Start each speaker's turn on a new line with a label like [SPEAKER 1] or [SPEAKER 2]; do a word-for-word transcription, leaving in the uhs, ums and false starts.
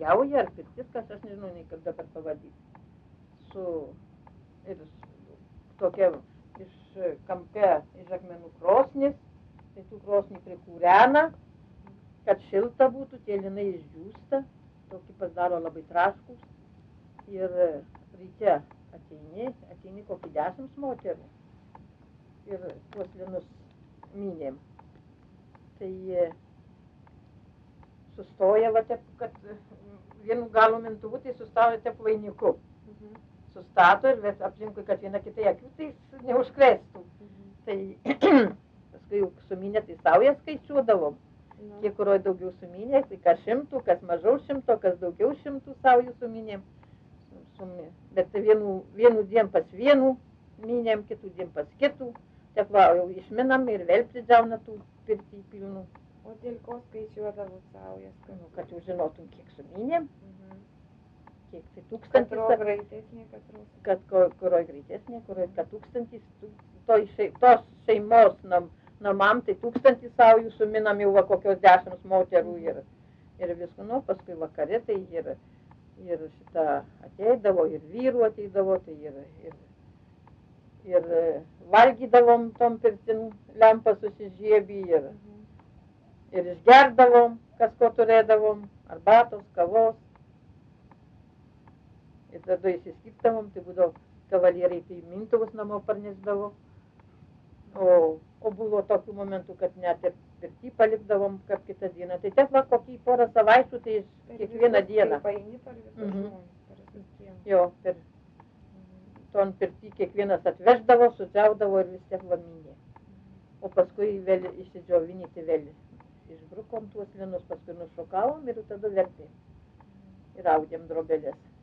[SPEAKER 1] kliauja ar pirtis, kas aš nežinau, nei kaip dabar pavadyti. Su ir tokia iš kampe iš akmenų krosnis, tai tų krosnį prikūrena, kad šilta būtų, tie linai išdžiūsta, tokį pasidaro labai traškus. Ir ryte ateini, ateini kokį dešimt moterų ir tuos linus mynėm. Tai sustoja, va, tep, kad vienu galu mintuvu, tai sustoja tep vainiku. Mhm. Sustato ir aplinkui, kad viena kitai akių, tai neužkrėstų. Mhm. Tai paskui jau suminė, tai saują skaičiuodavom. No. Kiek kuroj daugiau suminė, tai kas šimtų, kas mažiau šimto, kas daugiau šimtų saujų suminėm. Sumi. Bet vienu, vienu dien pas vienu minėm, kitų dien pas kitų. Taip va, jau išminam ir vėl pridžiauna tų pirtį pilnų.
[SPEAKER 2] O dėl ko skaičiuodavo saujas?
[SPEAKER 1] Nu, kad jau žinotum, kiek suminėm. Mhm. Kiek tai tūkstantis.
[SPEAKER 2] Katro greitesnė, katro.
[SPEAKER 1] Kad kuroj greitesnė, kuroj kad tūkstantis. To, tos šeimos nam, namam tai tūkstantis saujų suminam jau va kokios dešimt moterų ir, ir visku. Nu, paskui vakare tai ir, ir šitą ateidavo, ir vyrų ateidavo, tai ir, ir, ir valgydavom tom pirtin, lempą susižiebį ir, ir išgerdavom, kas ko turėdavom, arbatos, kavos. Ir tada įsiskiptavom, tai būdavo kavalieriai, tai mintuvus namo parnešdavo. O, o buvo tokių momentų, kad net ir pirtį palikdavom kaip kitą dieną. Tai tiek va kokį porą savaičių, tai kiekvieną dieną.
[SPEAKER 2] Paeini per visus žmonės, per visus kiemus.
[SPEAKER 1] Jo, per ton pirtį kiekvienas atveždavo, sudžiaudavo ir vis tiek va mynė. O paskui vėl išsidžiovinyti vėl. Išbrukom tuos linus, paskui nušokavom ir tada vėl taip. Ir audėm drobelės.